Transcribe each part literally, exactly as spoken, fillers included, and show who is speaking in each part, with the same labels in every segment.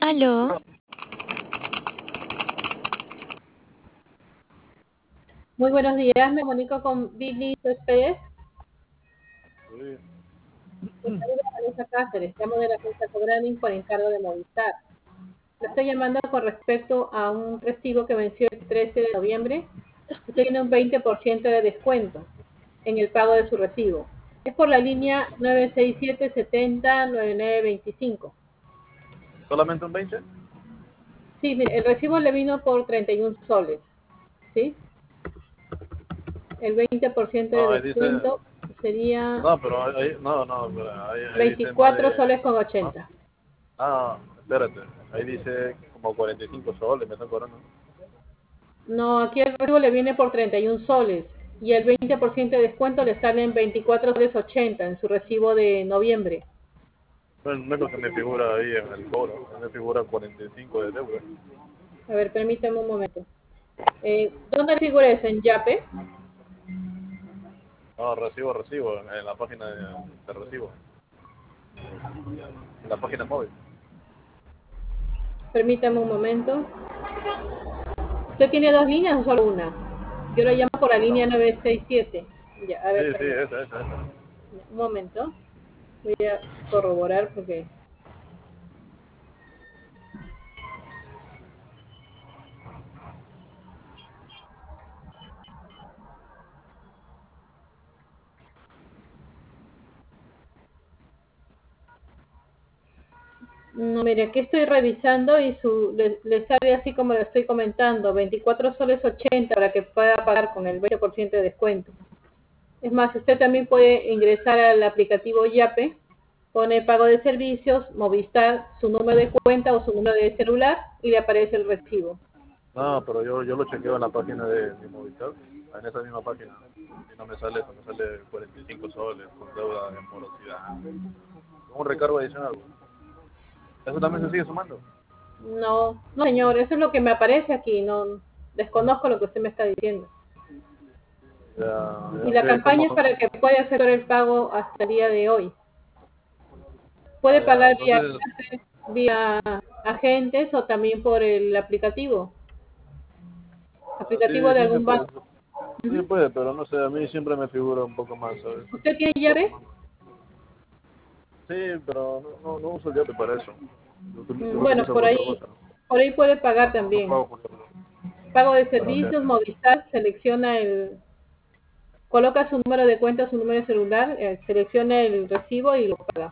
Speaker 1: Aló,
Speaker 2: Muy buenos días, me comunico con Billy Céspedes.
Speaker 3: Sí.
Speaker 2: Te saluda Vanessa Cáceres, llamo de la agencia Cobranding por encargo de Movistar. Le estoy llamando con respecto a un recibo que venció el trece de noviembre. Usted tiene un veinte por ciento de descuento en el pago de su recibo. Es por la línea nueve seis siete, setenta, noventa y nueve veinticinco.
Speaker 3: ¿Solamente un veinte?
Speaker 2: Sí, mire, el recibo le vino por treinta y uno soles, ¿sí? El veinte por ciento de
Speaker 3: No, ahí dice...
Speaker 2: descuento sería
Speaker 3: No, pero ahí... No, no, pero ahí, ahí dice más
Speaker 2: veinticuatro
Speaker 3: de...
Speaker 2: soles con
Speaker 3: ¿no?
Speaker 2: ochenta.
Speaker 3: Ah, espérate. Ahí dice como cuarenta y cinco soles, me están cobrando.
Speaker 2: No, aquí el recibo le viene por treinta y uno soles y el veinte por ciento de descuento le sale en veinticuatro soles ochenta en su recibo de noviembre.
Speaker 3: No, no es lo que me figura ahí en el cobro. Me figura cuarenta y cinco de deuda.
Speaker 2: A ver, permítame un momento. Eh, ¿Dónde figura eso? ¿En Yape?
Speaker 3: No, recibo, recibo. En, en la página de, de recibo. En la página móvil.
Speaker 2: Permítame un momento. ¿Usted tiene dos líneas o solo una? Yo lo llamo por la
Speaker 3: No.
Speaker 2: línea nueve seis siete. Ya, a
Speaker 3: Sí,
Speaker 2: ver,
Speaker 3: sí,
Speaker 2: permítame.
Speaker 3: esa, esa, esa.
Speaker 2: Un momento. Voy a corroborar porque... No, mire, aquí estoy revisando y su, le, le sale así como lo estoy comentando, veinticuatro soles ochenta para que pueda pagar con el veinte por ciento de descuento. Es más, usted también puede ingresar al aplicativo Yape, pone pago de servicios, Movistar, su número de cuenta o su número de celular y le aparece el recibo.
Speaker 3: No, pero yo, yo lo chequeo en la página de mi Movistar. En esa misma página. Y no me sale eso, me sale cuarenta y cinco soles con deuda de morosidad. Un recargo adicional. ¿Eso también se sigue sumando?
Speaker 2: No, no señor, eso es lo que me aparece aquí, no desconozco lo que usted me está diciendo.
Speaker 3: Ya,
Speaker 2: Y
Speaker 3: ya,
Speaker 2: la
Speaker 3: ¿qué? ¿Cómo?
Speaker 2: campaña es para que pueda hacer el pago hasta el día de hoy.
Speaker 3: Ah,
Speaker 2: Puede
Speaker 3: ya,
Speaker 2: pagar vía,
Speaker 3: entonces,
Speaker 2: vía agentes o también por el aplicativo,
Speaker 3: ah,
Speaker 2: aplicativo
Speaker 3: sí,
Speaker 2: de
Speaker 3: sí se
Speaker 2: algún
Speaker 3: puede.
Speaker 2: banco.
Speaker 3: Sí se
Speaker 2: Ujú.
Speaker 3: puede, pero no sé, a mí siempre me figura un poco más, ¿sabes?
Speaker 2: ¿Usted tiene
Speaker 3: Un poco
Speaker 2: llave?
Speaker 3: más. Sí, pero no, no, no uso el Yape para eso. Yo, utilizo- yo
Speaker 2: Mm,
Speaker 3: lo
Speaker 2: Bueno,
Speaker 3: utilizo
Speaker 2: por
Speaker 3: para otra
Speaker 2: ahí,
Speaker 3: cosa.
Speaker 2: por ahí puede pagar
Speaker 3: No, no
Speaker 2: también.
Speaker 3: pago por otro.
Speaker 2: Pago de
Speaker 3: Pero que,
Speaker 2: servicios, Movistar, selecciona el, coloca su número de cuenta, su número de celular, eh, selecciona el recibo y lo paga.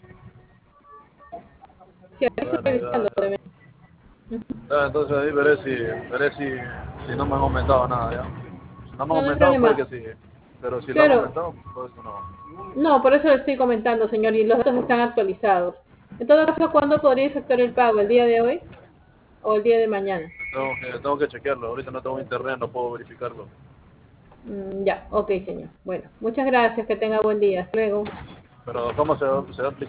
Speaker 2: Sí, aquí estoy
Speaker 3: bueno,
Speaker 2: revisando
Speaker 3: ya,
Speaker 2: también.
Speaker 3: ya. Ya, entonces ahí veré si, veré si, si no me han aumentado nada, ¿ya? Si no me han
Speaker 2: No, no hay
Speaker 3: aumentado, puede que
Speaker 2: problema.
Speaker 3: sí. Pero si lo han
Speaker 2: Claro,
Speaker 3: aumentado, pues no.
Speaker 2: no, por eso le estoy comentando, señor, y los datos están actualizados. En todo caso, ¿cuándo podría efectuar el pago? ¿El día de hoy o el día de mañana?
Speaker 3: Tengo que, tengo que chequearlo. Ahorita no tengo internet, no puedo verificarlo.
Speaker 2: Mm, ya, ok, señor. Bueno, muchas gracias, que tenga buen día. Hasta luego.
Speaker 3: Pero ¿cómo se va, se va a aplicar?